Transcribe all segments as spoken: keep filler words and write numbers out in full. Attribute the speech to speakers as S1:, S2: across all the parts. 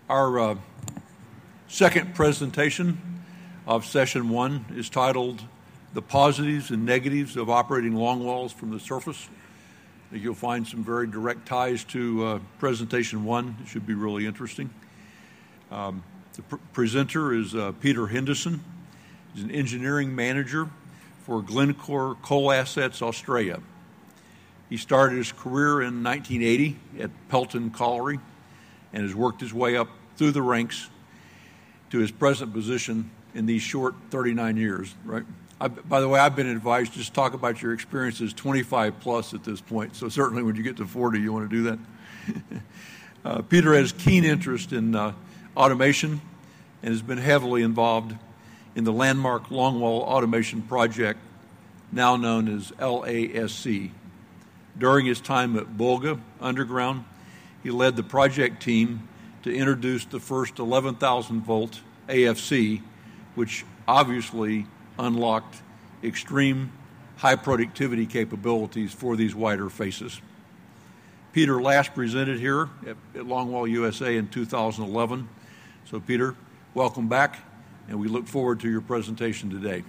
S1: Our uh, second presentation of session one is titled The Positives and Negatives of Operating Longwalls from the Surface. You'll find some very direct ties to uh, presentation one. It should be really interesting. Um, the pr- presenter is uh, Peter Henderson. He's an engineering manager for Glencore Coal Assets Australia. He started his career in nineteen eighty at Pelton Colliery and has worked his way up through the ranks to his present position in these short thirty-nine years, right? I, by the way, I've been advised just talk about your experiences twenty-five plus at this point, so certainly when you get to forty, you want to do that. uh, Peter has keen interest in uh, automation and has been heavily involved in the landmark Longwall Automation Project, now known as L A S C. During his time at Bulga Underground, he led the project team to introduce the first eleven thousand volt A F C, which obviously unlocked extreme high productivity capabilities for these wider faces. Peter last presented here at, at Longwall U S A in two thousand eleven. So Peter, welcome back, and we look forward to your presentation today.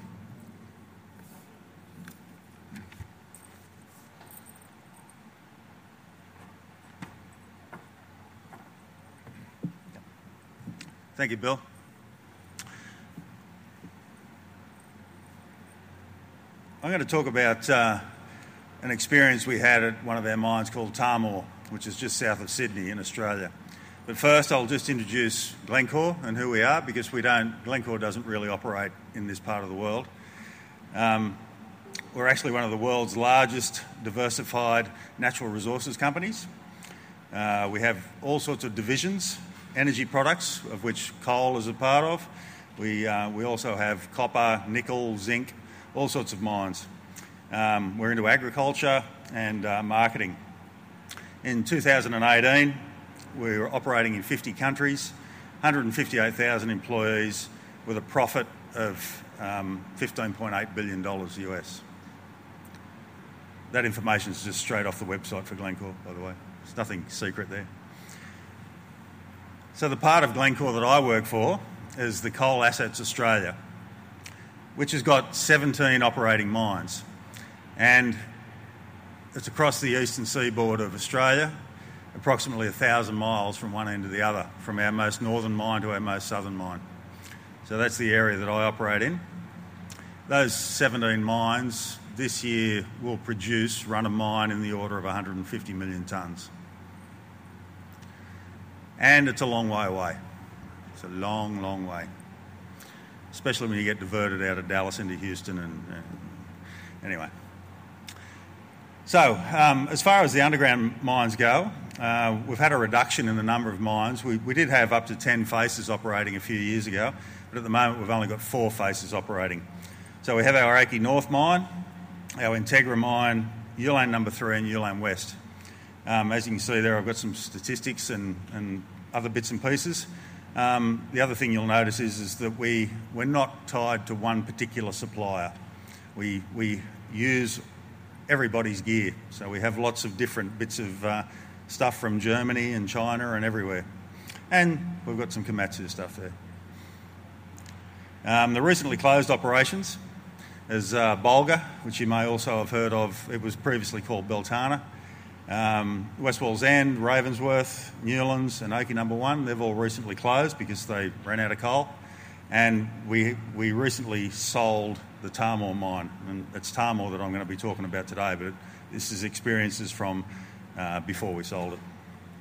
S2: Thank you, Bill. I'm going to talk about uh, an experience we had at one of our mines called Tahmoor, which is just south of Sydney in Australia. But first, I'll just introduce Glencore and who we are, because we don't, Glencore doesn't really operate in this part of the world. Um, we're actually one of the world's largest diversified natural resources companies. Uh, we have all sorts of divisions, energy products, of which coal is a part of. We, uh, we also have copper, nickel, zinc, all sorts of mines. Um, we're into agriculture and uh, marketing. In two thousand eighteen, we were operating in fifty countries, one hundred fifty-eight thousand employees, with a profit of um, fifteen point eight billion dollars U S. That information is just straight off the website for Glencore, by the way. There's nothing secret there. So the part of Glencore that I work for is the Coal Assets Australia, which has got seventeen operating mines. And it's across the eastern seaboard of Australia, approximately one thousand miles from one end to the other, from our most northern mine to our most southern mine. So that's the area that I operate in. Those seventeen mines this year will produce, run a mine in the order of one hundred fifty million tonnes. And it's a long way away. It's a long, long way. Especially when you get diverted out of Dallas into Houston. And, and anyway. So, um, as far as the underground mines go, uh, we've had a reduction in the number of mines. We, we did have up to ten faces operating a few years ago, but at the moment we've only got four faces operating. So we have our Oakey North mine, our Integra mine, Ulan number three and Ulan West. Um, as you can see there, I've got some statistics and, and other bits and pieces. Um, the other thing you'll notice is, is that we, we're not tied to one particular supplier. We, we use everybody's gear. So we have lots of different bits of uh, stuff from Germany and China and everywhere. And we've got some Komatsu stuff there. Um, the recently closed operations is uh, Bulga, which you may also have heard of. It was previously called Beltana. Um, West Walls End, Ravensworth, Newlands and Oakey Number One, they've all recently closed because they ran out of coal. And we we recently sold the Tahmoor mine. And it's Tahmoor that I'm going to be talking about today, but this is experiences from uh, before we sold it.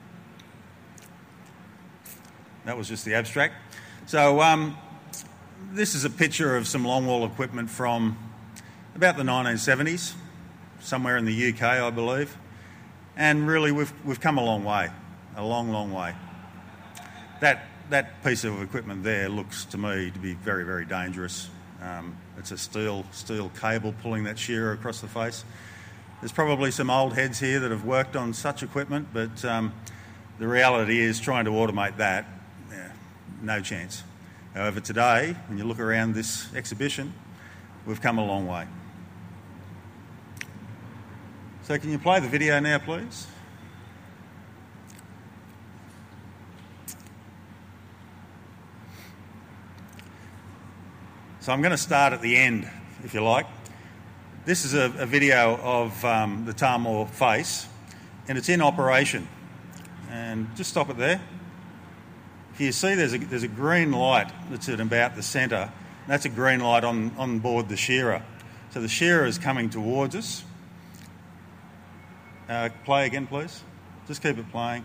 S2: That was just the abstract. So um, this is a picture of some longwall equipment from about the nineteen seventies, somewhere in the U K, I believe. And really, we've we've come a long way, a long, long way. That that piece of equipment there looks to me to be very, very dangerous. Um, it's a steel steel cable pulling that shearer across the face. There's probably some old heads here that have worked on such equipment, but um, the reality is trying to automate that, yeah, no chance. However, today, when you look around this exhibition, we've come a long way. So can you play the video now, please? So I'm going to start at the end, if you like. This is a, a video of um, the Tahmoor face, and it's in operation. And just stop it there. If you see there's a, there's a green light that's at about the centre. That's a green light on, on board the shearer. So the shearer is coming towards us. Uh, play again, please. Just keep it playing.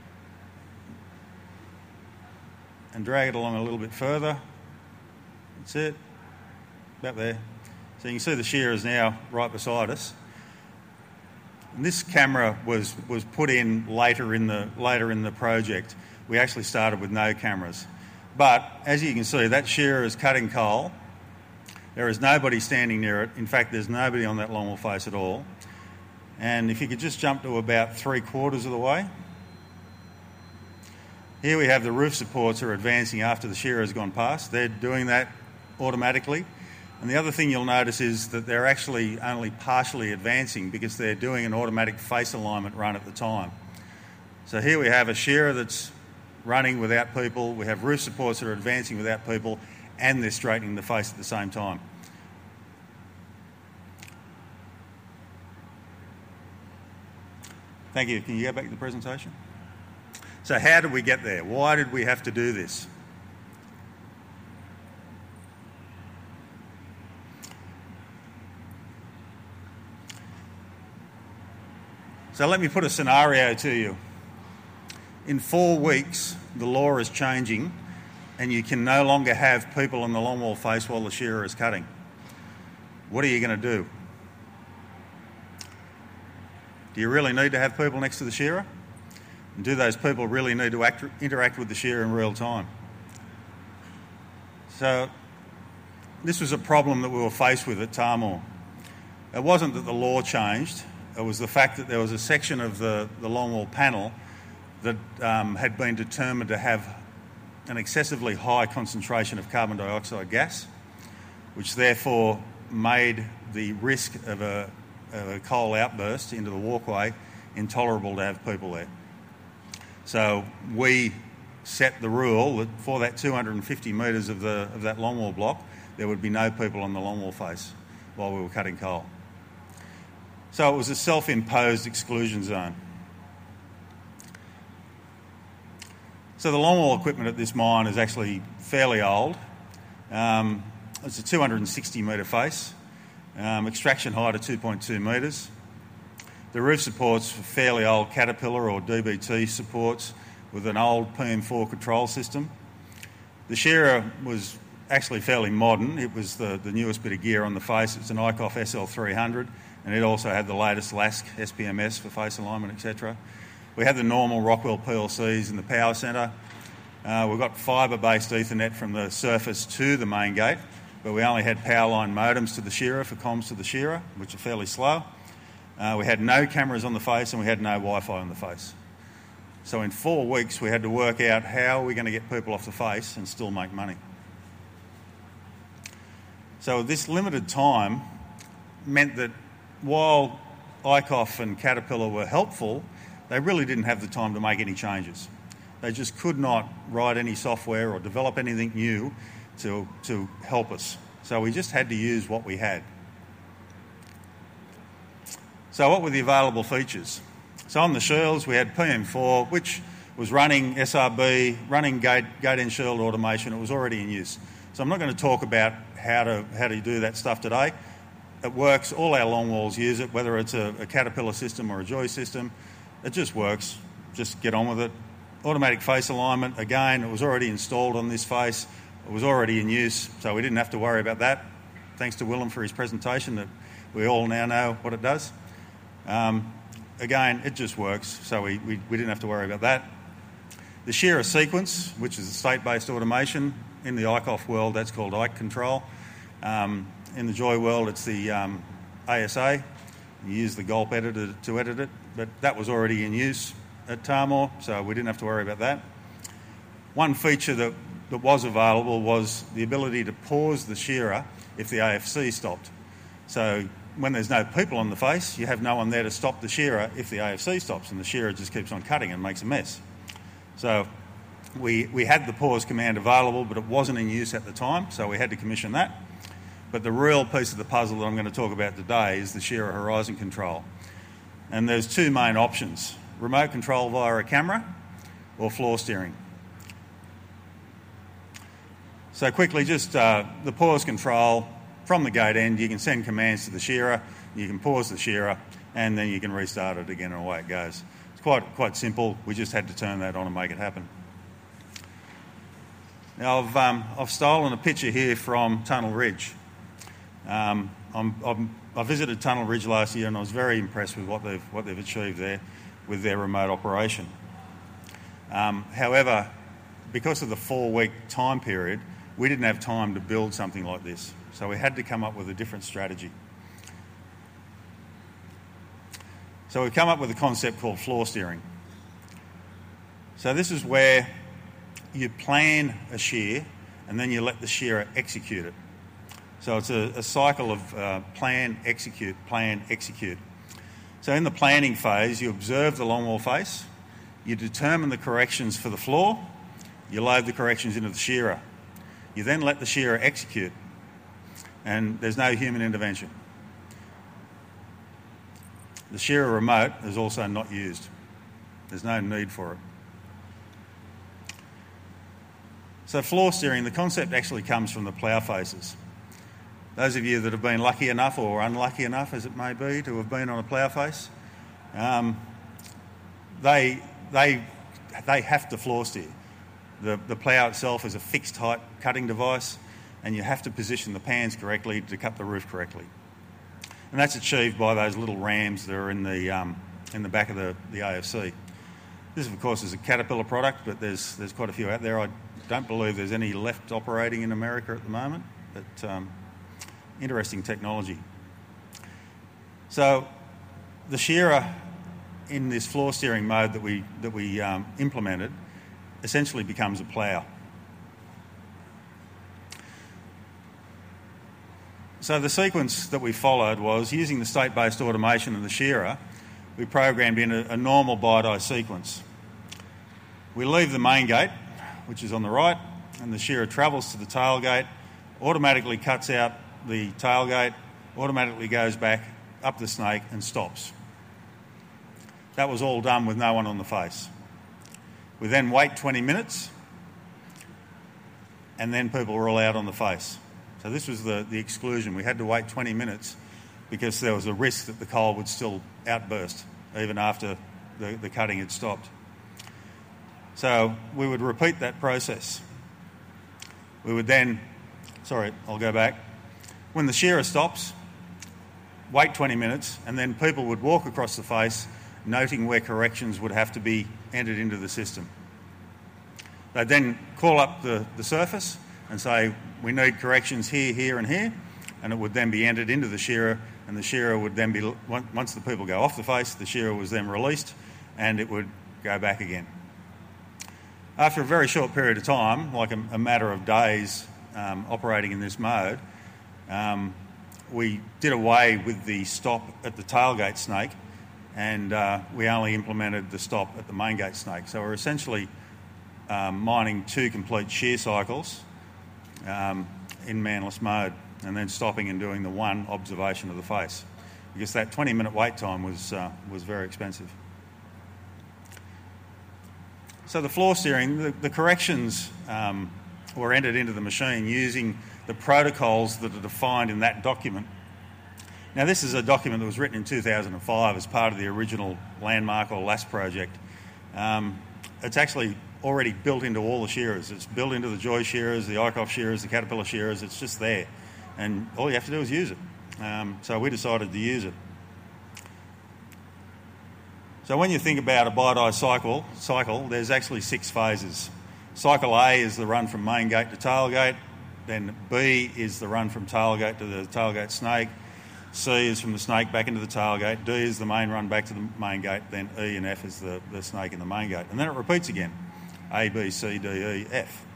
S2: And drag it along a little bit further. That's it. About there. So you can see the shearer is now right beside us. And this camera was, was put in later in the later in the project. We actually started with no cameras. But as you can see, that shearer is cutting coal. There is nobody standing near it. In fact, there's nobody on that longwall face at all. And if you could just jump to about three quarters of the way. Here we have the roof supports are advancing after the shearer has gone past. They're doing that automatically. And the other thing you'll notice is that they're actually only partially advancing because they're doing an automatic face alignment run at the time. So here we have a shearer that's running without people. We have roof supports that are advancing without people, and they're straightening the face at the same time. Thank you. Can you go back to the presentation? So how did we get there? Why did we have to do this? So let me put a scenario to you. In four weeks, the law is changing and you can no longer have people on the longwall face while the shearer is cutting. What are you going to do? Do you really need to have people next to the shearer? And do those people really need to act, interact with the shearer in real time? So this was a problem that we were faced with at Tahmoor. It wasn't that the law changed. It was the fact that there was a section of the, the longwall panel that um, had been determined to have an excessively high concentration of carbon dioxide gas, which therefore made the risk of a, of a coal outburst into the walkway intolerable to have people there. So we set the rule that for that two hundred fifty metres of, the, of that longwall block, there would be no people on the longwall face while we were cutting coal. So it was a self-imposed exclusion zone. So the longwall equipment at this mine is actually fairly old. Um, it's a two hundred sixty metre face, um, extraction height of two point two metres. The roof supports are fairly old Caterpillar or D B T supports with an old P M four control system. The shearer was actually fairly modern. It was the, the newest bit of gear on the face. It's an I C O F S L three hundred. And it also had the latest L A S K S P M S for face alignment, et cetera. We had the normal Rockwell P L Cs in the power centre. Uh, we've got fibre-based Ethernet from the surface to the main gate, but we only had power line modems to the shearer for comms to the shearer, which are fairly slow. Uh, we had no cameras on the face and we had no Wi-Fi on the face. So in four weeks we had to work out how we're going to get people off the face and still make money. So this limited time meant that while I C O F and Caterpillar were helpful, they really didn't have the time to make any changes. They just could not write any software or develop anything new to, to help us. So we just had to use what we had. So what were the available features? So on the shearls we had P M four, which was running S R B, running gate, gate end shearl automation. It was already in use. So I'm not going to talk about how to, how to do that stuff today. It works. All our longwalls use it, whether it's a, a Caterpillar system or a Joy system. It just works. Just get on with it. Automatic face alignment, again, it was already installed on this face. It was already in use, so we didn't have to worry about that. Thanks to Willem for his presentation that we all now know what it does. Um, again, it just works, so we, we, we didn't have to worry about that. The shearer sequence, which is a state-based automation. In the I C O F world, that's called I C control. Um, in the Joy world, it's the um, A S A. You use the Gulp editor to edit it, but that was already in use at Tahmoor, so we didn't have to worry about that. One feature that, that was available was the ability to pause the shearer if the A F C stopped. So when there's no people on the face, you have no one there to stop the shearer if the A F C stops, and the shearer just keeps on cutting and makes a mess. So we, we had the pause command available, but it wasn't in use at the time, so we had to commission that. But the real piece of the puzzle that I'm going to talk about today is the shearer horizon control. And there's two main options: remote control via a camera or floor steering. So quickly, just uh, the pause control from the gate end. You can send commands to the shearer, you can pause the shearer, and then you can restart it again, and away it goes. It's quite quite simple. We just had to turn that on and make it happen. Now I've um, I've stolen a picture here from Tunnel Ridge. Um, I'm, I'm, I visited Tunnel Ridge last year, and I was very impressed with what they've what they've achieved there with their remote operation. Um, however, because of the four-week time period, we didn't have time to build something like this, so we had to come up with a different strategy. So we've come up with a concept called floor steering. So this is where you plan a shear and then you let the shearer execute it. So it's a, a cycle of uh, plan, execute, plan, execute. So in the planning phase, you observe the longwall face, you determine the corrections for the floor, you load the corrections into the shearer. You then let the shearer execute, and there's no human intervention. The shearer remote is also not used. There's no need for it. So floor steering, the concept actually comes from the plough faces. Those of you that have been lucky enough, or unlucky enough as it may be, to have been on a plough face, um, they, they, they have to floor steer. The, the plough itself is a fixed height cutting device, and you have to position the pans correctly to cut the roof correctly. And that's achieved by those little rams that are in the, um, in the back of the, the A F C. This, of course, is a Caterpillar product, but there's, there's quite a few out there. I don't believe there's any left operating in America at the moment, but um, interesting technology. So the shearer in this floor steering mode that we, that we um, implemented essentially becomes a plough. So the sequence that we followed was, using the state-based automation of the shearer, we programmed in a, a normal bite-eye sequence. We leave the main gate, which is on the right, and the shearer travels to the tailgate, automatically cuts out the tailgate, automatically goes back up the snake and stops. That was all done with no one on the face. We then wait twenty minutes, and then people were allowed on the face. So this was the, the exclusion. We had to wait twenty minutes because there was a risk that the coal would still outburst even after the, the cutting had stopped. So we would repeat that process. We would then, sorry, I'll go back. When the shearer stops, wait twenty minutes, and then people would walk across the face, noting where corrections would have to be entered into the system. They'd then call up the, the surface and say, we need corrections here, here and here, and it would then be entered into the shearer, and the shearer would then be, once the people go off the face, the shearer was then released and it would go back again. After a very short period of time, like a, a matter of days um, operating in this mode, um, we did away with the stop at the tailgate snake, and uh, we only implemented the stop at the main gate snake. So we're essentially um, mining two complete shear cycles um, in manless mode, and then stopping and doing the one observation of the face, because that twenty minute wait time was, uh, was very expensive. So the floor steering, the, the corrections um, were entered into the machine using the protocols that are defined in that document. Now, this is a document that was written in two thousand five as part of the original Landmark or L A S project. Um, it's actually already built into all the shearers. It's built into the Joy shearers, the Eickhoff shearers, the Caterpillar shearers. It's just there. And all you have to do is use it. Um, so we decided to use it. So when you think about a bite-eye cycle, cycle, there's actually six phases. Cycle A is the run from main gate to tailgate. Then B is the run from tailgate to the tailgate snake. C is from the snake back into the tailgate. D is the main run back to the main gate. Then E and F is the, the snake in the main gate. And then it repeats again. A, B, C, D, E, F.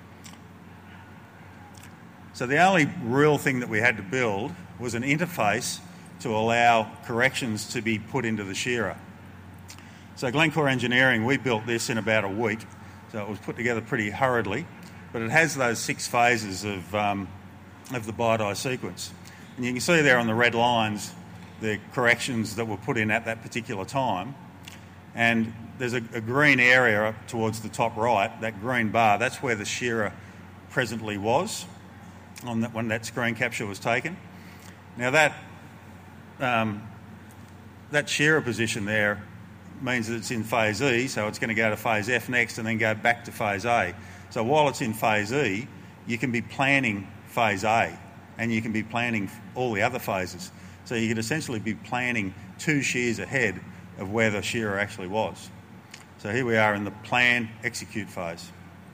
S2: So the only real thing that we had to build was an interface to allow corrections to be put into the shearer. So Glencore Engineering, we built this in about a week. So it was put together pretty hurriedly. But it has those six phases of um, of the Bideye sequence. And you can see there on the red lines the corrections that were put in at that particular time. And there's a, a green area up towards the top right, that green bar, that's where the shearer presently was on that, when that screen capture was taken. Now that, um, that shearer position there means that it's in phase E, so it's going to go to phase F next and then go back to phase A. So while it's in phase E, you can be planning phase A and you can be planning all the other phases. So you could essentially be planning two shears ahead of where the shearer actually was. So here we are in the plan, execute phase.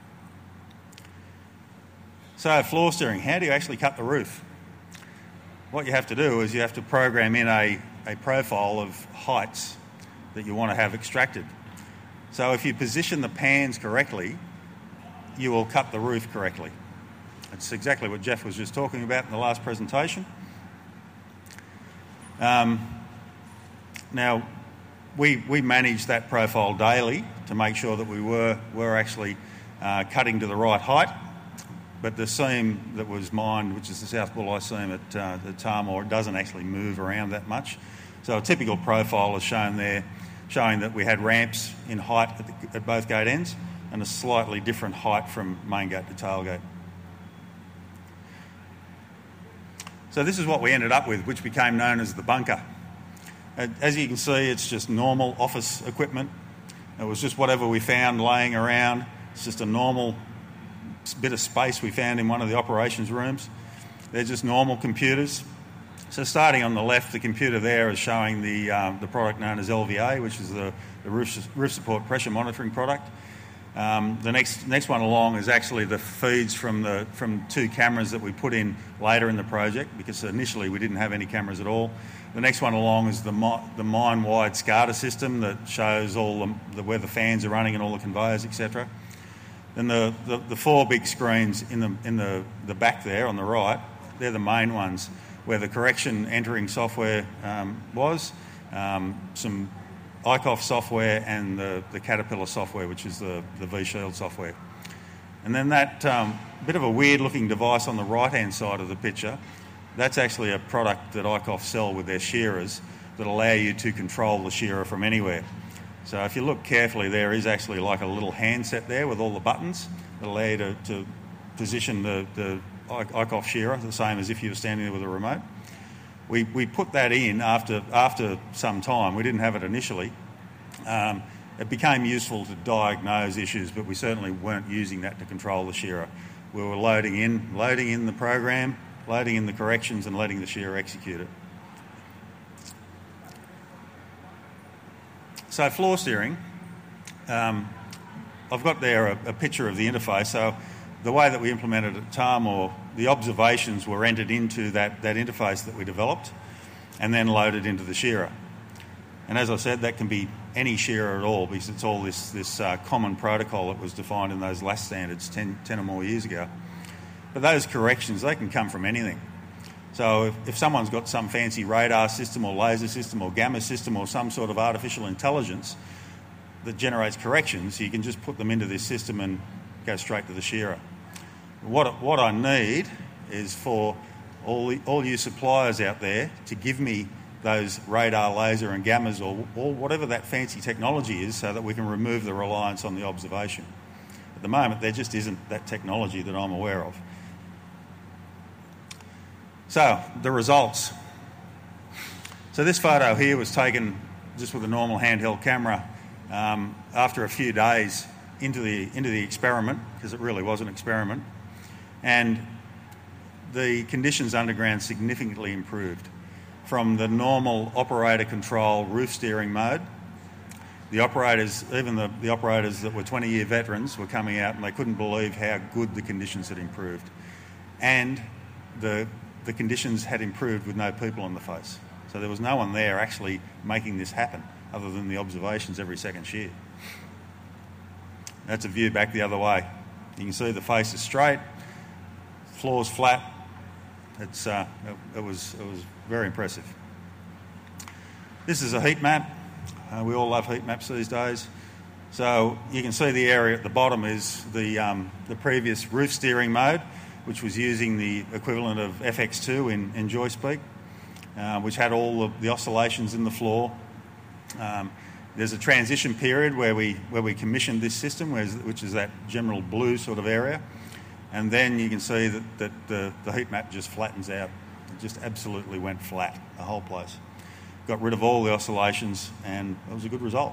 S2: So floor steering, how do you actually cut the roof? What you have to do is you have to program in a, a profile of heights that you want to have extracted. So if you position the pans correctly, you will cut the roof correctly. That's exactly what Jeff was just talking about in the last presentation. Um, now, we, we managed that profile daily to make sure that we were, were actually uh, cutting to the right height. But the seam that was mined, which is the South Bulli seam at uh, the Tahmoor, it doesn't actually move around that much. So a typical profile is shown there, showing that we had ramps in height at, the, at both gate ends and a slightly different height from main gate to tailgate. So this is what we ended up with, which became known as the bunker. As you can see, it's just normal office equipment. It was just whatever we found laying around. It's just a normal bit of space we found in one of the operations rooms. They're just normal computers. So starting on the left, the computer there is showing the um, the product known as L V A, which is the, the roof, roof support pressure monitoring product. Um, the next next one along is actually the feeds from the from two cameras that we put in later in the project, because initially we didn't have any cameras at all. The next one along is the the mine-wide SCADA system that shows all the, the where the fans are running and all the conveyors, et cetera. Then the, the, the four big screens in the in the, the back there on the right, they're the main ones where the correction entering software um, was, um, some I C O F software and the, the Caterpillar software, which is the, the V-Shield software. And then that um, bit of a weird looking device on the right-hand side of the picture, that's actually a product that I C O F sell with their shearers that allow you to control the shearer from anywhere. So if you look carefully, there is actually like a little handset there with all the buttons that allow you to, to position the, the I C O F shearer the same as if you were standing there with a remote. We, we put that in after, after some time. We didn't have it initially. Um, it became useful to diagnose issues, but we certainly weren't using that to control the shearer. We were loading in, loading in the program, loading in the corrections and letting the shearer execute it. So floor steering, um, I've got there a, a picture of the interface. So the way that we implemented it at Tahmoor, the observations were entered into that, that interface that we developed and then loaded into the shearer. And as I said, that can be any shearer at all, because it's all this, this uh, common protocol that was defined in those L A S standards ten, ten or more years ago. But those corrections, they can come from anything. So if, if someone's got some fancy radar system or laser system or gamma system or some sort of artificial intelligence that generates corrections, you can just put them into this system and go straight to the shearer. What, what I need is for all, the, all you suppliers out there to give me those radar, laser and gammas or, or whatever that fancy technology is, so that we can remove the reliance on the observation. At the moment, there just isn't that technology that I'm aware of. So, the results. So this photo here was taken just with a normal handheld camera um, after a few days into the, into the experiment, because it really was an experiment, and the conditions underground significantly improved. From the normal operator control roof steering mode, the operators, even the, the operators that were twenty year veterans were coming out and they couldn't believe how good the conditions had improved. And the, the conditions had improved with no people on the face. So there was no one there actually making this happen other than the observations every second shear. That's a view back the other way. You can see the face is straight, floor's flat. It's, uh, it, it, was, it was very impressive. This is a heat map. Uh, we all love heat maps these days. So you can see the area at the bottom is the, um, the previous roof steering mode. which was using the equivalent of F X two in, in joystick, uh, which had all of the oscillations in the floor. Um, there's a transition period where we where we commissioned this system, which is that general blue sort of area, and then you can see that, that the, the heat map just flattens out. It just absolutely went flat, the whole place. Got rid of all the oscillations, and it was a good result.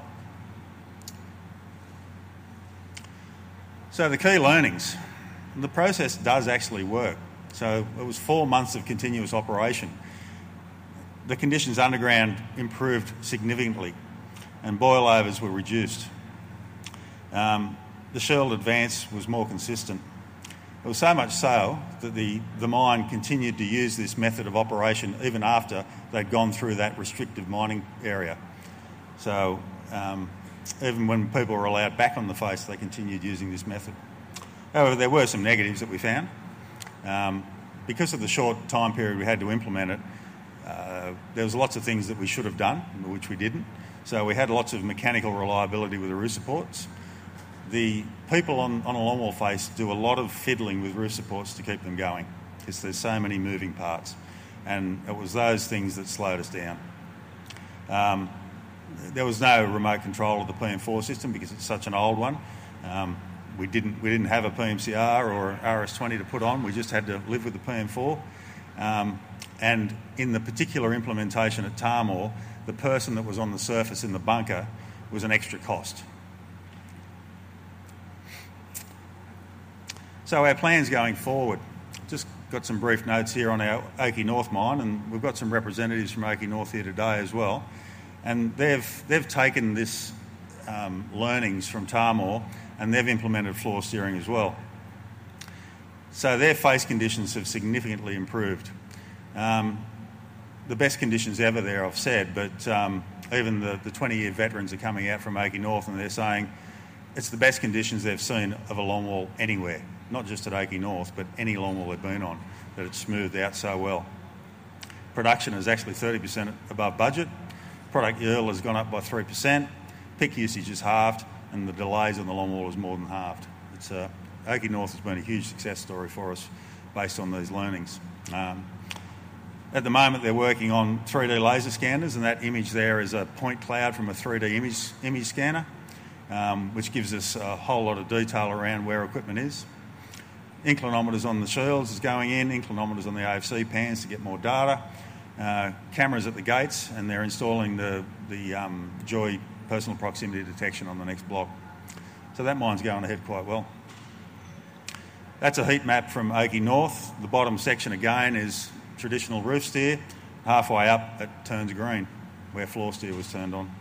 S2: So the key learnings. The process does actually work. So it was four months of continuous operation. The conditions underground improved significantly and boilovers were reduced. Um, the shield advance was more consistent. It was so much so that the, the mine continued to use this method of operation even after they'd gone through that restrictive mining area. So um, even when people were allowed back on the face, they continued using this method. However, there were some negatives that we found. Um, because of the short time period we had to implement it, uh, there was lots of things that we should have done, which we didn't. So we had lots of mechanical reliability with the roof supports. The people on, on a longwall face do a lot of fiddling with roof supports to keep them going because there's so many moving parts. And it was those things that slowed us down. Um, there was no remote control of the P M four system because it's such an old one. Um, we didn't we didn't have a P M C R or R S twenty to put on. We just had to live with the P M four. Um, and in the particular implementation at Tahmoor, the person that was on the surface in the bunker was an extra cost. So our plans going forward, just got some brief notes here on our Oakey North mine, and we've got some representatives from Oakey North here today as well. And they've they've taken this um, learnings from Tahmoor and they've implemented floor steering as well. So their face conditions have significantly improved. Um, the best conditions ever there, I've said, but um, even the, the twenty-year veterans are coming out from Oakey North and they're saying it's the best conditions they've seen of a longwall anywhere, not just at Oakey North, but any longwall they've been on, that it's smoothed out so well. Production is actually thirty percent above budget. Product yield has gone up by three percent. Pick usage is halved, and the delays on the longwall is more than halved. It's uh, Oakey North has been a huge success story for us based on these learnings. Um, At the moment, they're working on three D laser scanners, and that image there is a point cloud from a three D image, image scanner, um, which gives us a whole lot of detail around where equipment is. Inclinometers on the shields is going in, inclinometers on the A F C pans to get more data, uh, cameras at the gates, and they're installing the, the um, Joy personal proximity detection on the next block. So that mine's going ahead quite well. That's a heat map from Oakey North. The bottom section again is traditional roof steer. Halfway up it turns green where floor steer was turned on.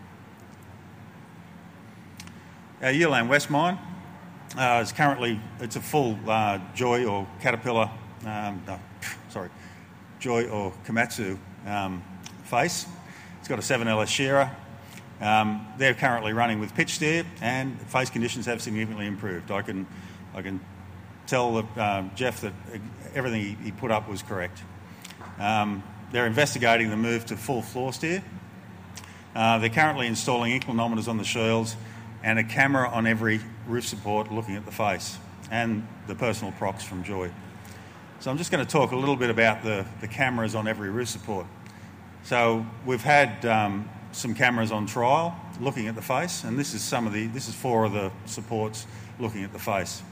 S2: Our Yearland West mine uh, is currently, it's a full uh, Joy or Caterpillar, um, no, sorry, Joy or Komatsu um, face. It's got a seven L S shearer. Um, they're currently running with pitch steer and face conditions have significantly improved. I can, I can tell that, uh, Jeff that everything he, he put up was correct. Um, they're investigating the move to full floor steer. Uh, they're currently installing inclinometers on the shields and a camera on every roof support looking at the face and the personal procs from Joy. So I'm just going to talk a little bit about the, the cameras on every roof support. So we've had um, some cameras on trial looking at the face, and this is some of the, this is four of the supports looking at the face.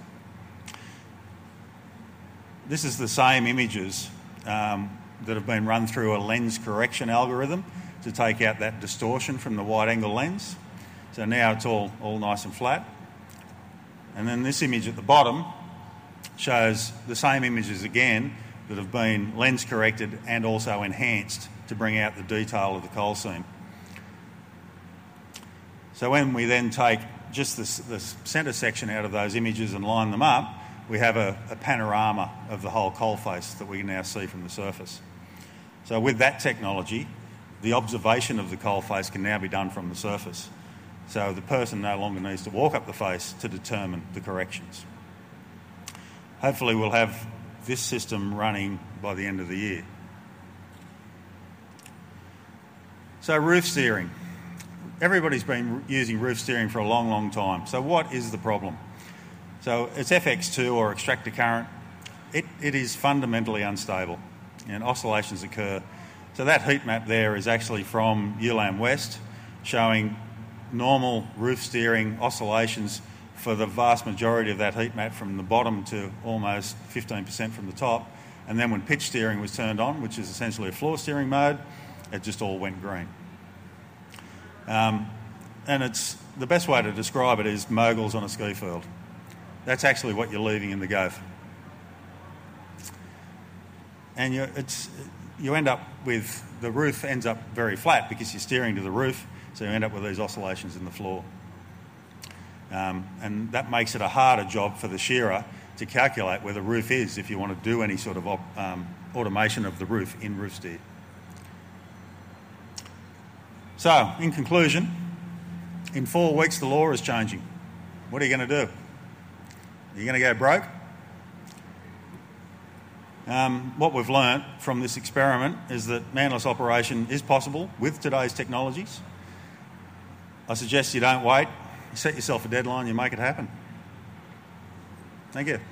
S2: This is the same images um, that have been run through a lens correction algorithm to take out that distortion from the wide angle lens. So now it's all, all nice and flat. And then this image at the bottom shows the same images again that have been lens corrected and also enhanced to bring out the detail of the coal seam. So when we then take just this, this centre section out of those images and line them up, we have a, a panorama of the whole coal face that we can now see from the surface. So with that technology, the observation of the coal face can now be done from the surface. So the person no longer needs to walk up the face to determine the corrections. Hopefully we'll have this system running by the end of the year. So roof steering. Everybody's been using roof steering for a long, long time. So what is the problem? So it's F X two or extractor current. it, it is fundamentally unstable and oscillations occur. So that heat map there is actually from ULAM West, showing normal roof steering oscillations for the vast majority of that heat map from the bottom to almost fifteen percent from the top. And then when pitch steering was turned on, which is essentially a floor steering mode, it just all went green. Um, and it's the best way to describe it is moguls on a ski field. That's actually what you're leaving in the Gove. And you it's you end up with, the roof ends up very flat because you're steering to the roof, so you end up with these oscillations in the floor. Um, and that makes it a harder job for the shearer to calculate where the roof is if you want to do any sort of op, um, automation of the roof in roof steer. So, in conclusion, in four weeks the law is changing. What are you going to do? Are you going to go broke? Um, what we've learnt from this experiment is that manless operation is possible with today's technologies. I suggest you don't wait. You set yourself a deadline, you make it happen. Thank you.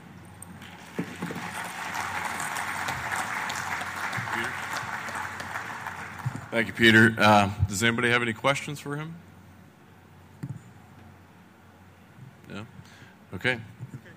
S3: Thank you, Peter. Uh, does anybody have any questions for him? No? Okay.